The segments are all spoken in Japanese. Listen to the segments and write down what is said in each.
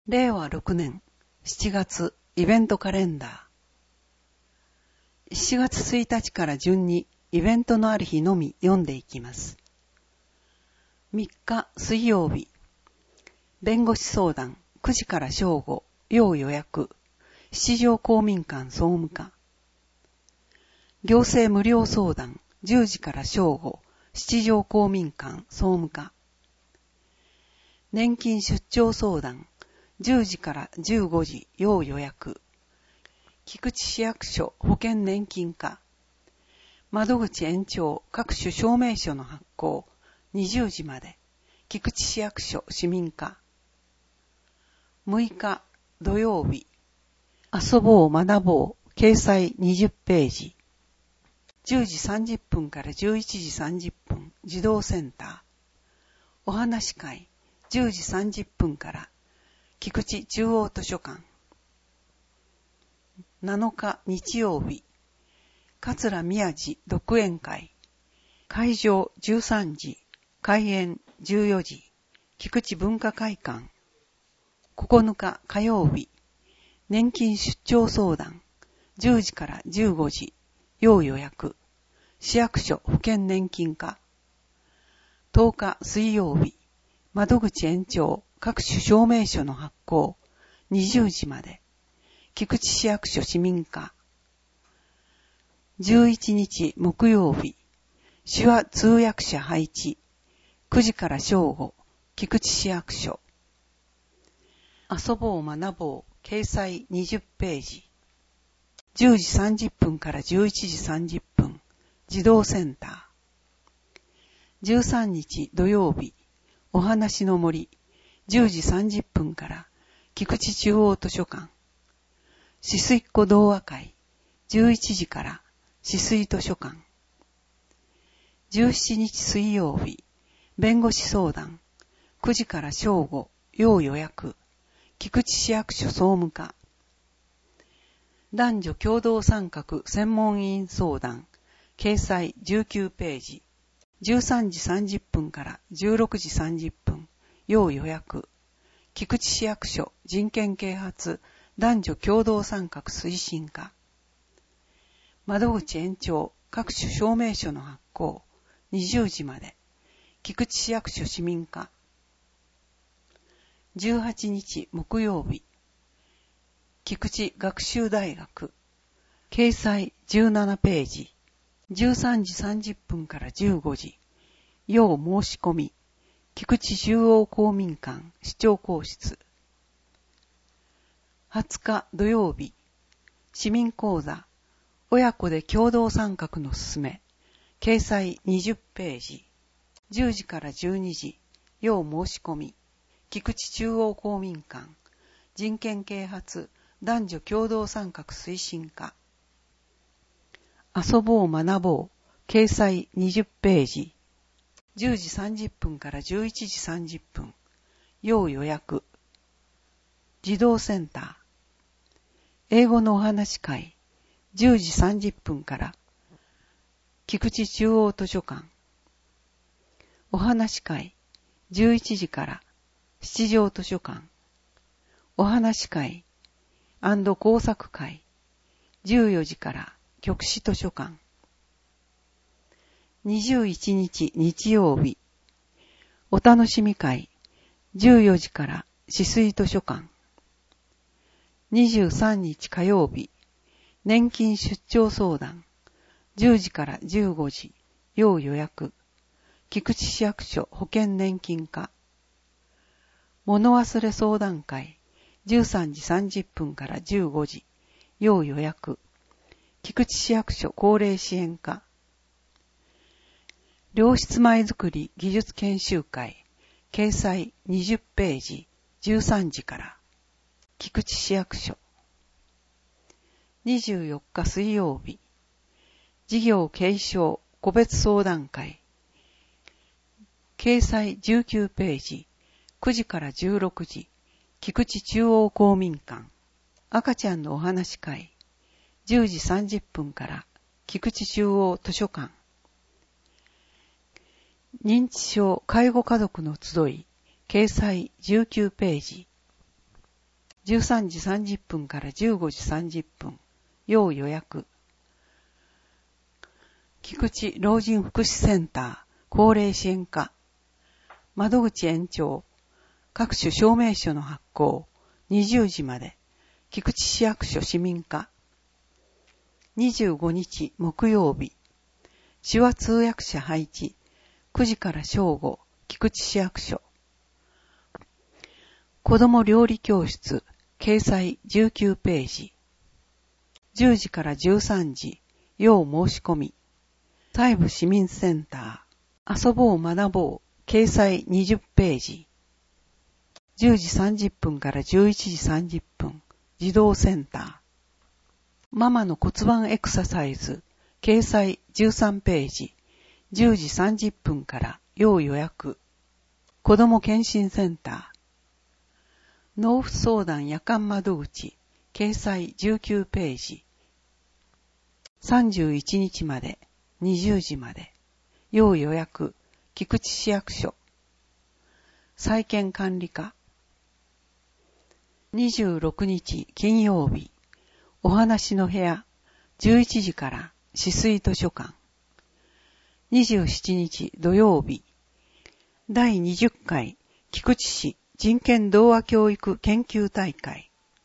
令和6年7月イベントカレンダー。7月1日から順にイベントのある日のみ読んでいきます。3日水曜日、弁護士相談9時から正午、要予約、七条公民館総務課。行政無料相談10時から正午、七条公民館総務課。年金出張相談10時から15時要予約。菊池市役所保険年金課。窓口延長各種証明書の発行20時まで。菊池市役所市民課。6日土曜日。遊ぼう学ぼう掲載20ページ。10時30分から11時30分児童センター。お話会10時30分から菊池中央図書館。7日日曜日、桂宮治独演会。会場13時、開演14時、菊池文化会館。9日火曜日、年金出張相談。10時から15時、要予約。市役所保険年金課。10日水曜日、窓口延長各種証明書の発行20時まで。菊池市役所市民課。11日木曜日、手話通訳者配置9時から正午、菊池市役所。遊ぼう学ぼう掲載20ページ。10時30分から11時30分児童センター。13日土曜日、お話の森10時30分から菊池中央図書館。止水っ子童話会11時から止水図書館。17日水曜日、弁護士相談9時から正午、要予約。菊池市役所総務課。男女共同参画専門委員相談掲載19ページ。13時30分から16時30分要予約。菊池市役所人権啓発男女共同参画推進課。窓口延長各種証明書の発行20時まで。菊池市役所市民課。18日木曜日、菊池学習大学掲載17ページ。13時30分から15時要申し込み。菊池中央公民館市長公室。20日土曜日、市民講座親子で共同参画のすすめ掲載20ページ。10時から12時要申し込み。菊池中央公民館人権啓発男女共同参画推進課。遊ぼう学ぼう掲載20ページ。10時30分から11時30分要予約。児童センター。英語のお話会10時30分から菊池中央図書館。お話会11時から七条図書館。お話会&工作会14時から局市図書館。21日日曜日、お楽しみ会14時から止水図書館。23日火曜日、年金出張相談10時から15時要予約。菊池市役所保険年金課。物忘れ相談会13時30分から15時要予約。菊池市役所高齢支援課。良質米作り技術研修会掲載20ページ13時から菊池市役所。24日水曜日、事業継承個別相談会掲載19ページ9時から16時菊池中央公民館。赤ちゃんのお話会10時30分から菊池中央図書館。認知症介護家族の集い掲載19ページ。 13時30分から15時30分、要予約。菊池老人福祉センター、高齢支援課。窓口延長。各種証明書の発行。20時まで。菊池市役所市民課。25日木曜日。手話通訳者配置。9時から正午。菊池市役所。子供料理教室。掲載19ページ。10時から13時。要申し込み。西部市民センター。遊ぼう学ぼう。掲載20ページ。10時30分から11時30分。児童センター。ママの骨盤エクササイズ。掲載13ページ。10時30分から要予約。子ども検診センター。納付相談夜間窓口。掲載19ページ。31日まで。20時まで。要予約。菊池市役所。債権管理課。26日金曜日。お話の部屋。11時から市水図書館。27日土曜日。第20回菊池市人権童話教育研究大会。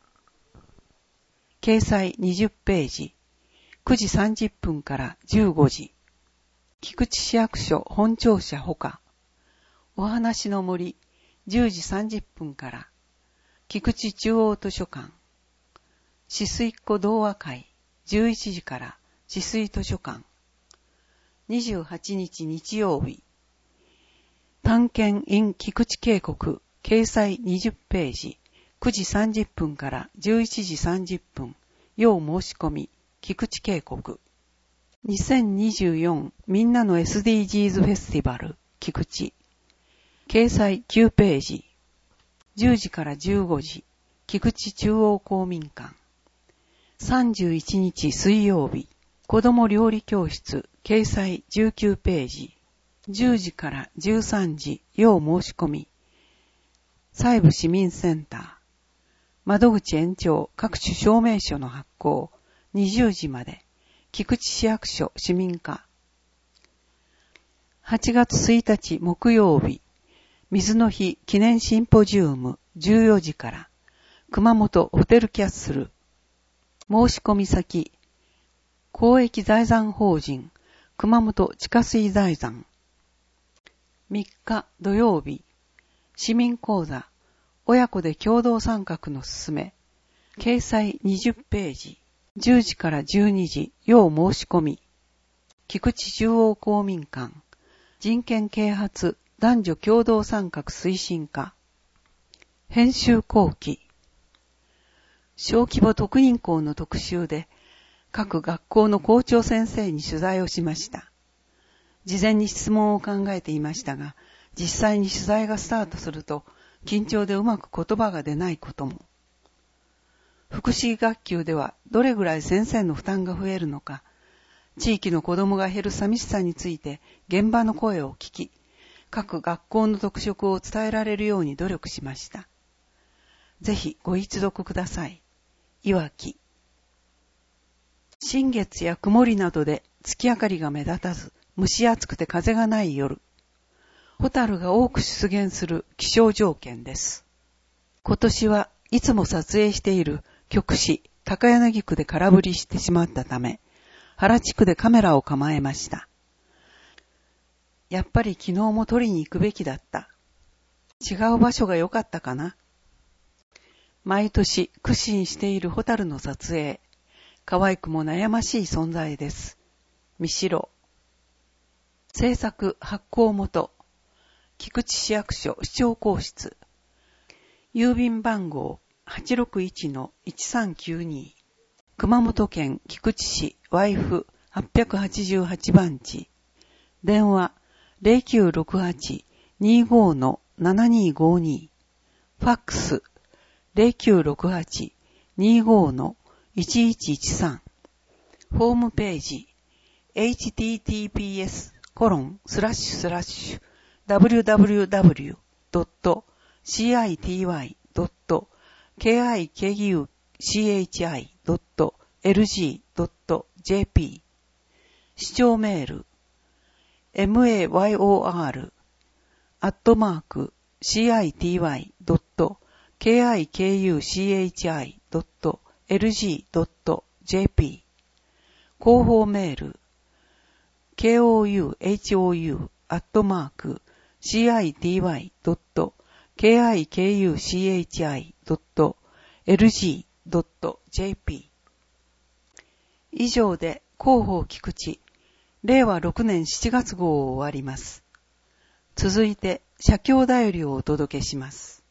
掲載20ページ。9時30分から15時。菊池市役所本庁舎ほか。お話の森。10時30分から。菊池中央図書館。市水湖童話会。11時から。市水図書館。28日日曜日。探検 in 菊池渓谷。掲載20ページ。9時30分から11時30分。要申し込み。菊池渓谷。2024みんなの SDGs フェスティバル。菊池。掲載9ページ。10時から15時。菊池中央公民館。31日水曜日。子ども料理教室。掲載19ページ。10時から13時。要申し込み。西部市民センター。窓口延長各種証明書の発行。20時まで。菊池市役所市民課。8月1日木曜日。水の日記念シンポジウム14時から。熊本ホテルキャッスル。申し込み先。公益財産法人熊本地下水財産。3日土曜日。市民講座。親子で共同参画のすすめ。掲載20ページ。10時から12時。要申し込み。菊池中央公民館。人権啓発男女共同参画推進課。編集後期。小規模特任校の特集で、各学校の校長先生に取材をしました。事前に質問を考えていましたが、実際に取材がスタートすると、緊張でうまく言葉が出ないことも。福祉学級ではどれぐらい先生の負担が増えるのか、地域の子供が減る寂しさについて現場の声を聞き、各学校の特色を伝えられるように努力しました。ぜひご一読ください。いわき。新月や曇りなどで月明かりが目立たず、蒸し暑くて風がない夜。ホタルが多く出現する気象条件です。今年はいつも撮影している極市高柳区で空振りしてしまったため、原地区でカメラを構えました。やっぱり昨日も撮りに行くべきだった。違う場所が良かったかな。毎年苦心しているホタルの撮影。可愛くも悩ましい存在です。見しろ。制作発行元。菊池市役所市長公室。郵便番号 861-1392。熊本県菊池市 Y-888 番地。電話 0968-25-7252。ファックス 0968-25-1113。ホームページ https://www.city.jp kikuchi.lg.jp 視聴メール mayor@kikuchi.lg.jp 広報メール kouhou@kikuchi.lg.jp 以上で広報菊池令和6年7月号を終わります。続いて写経だよりをお届けします。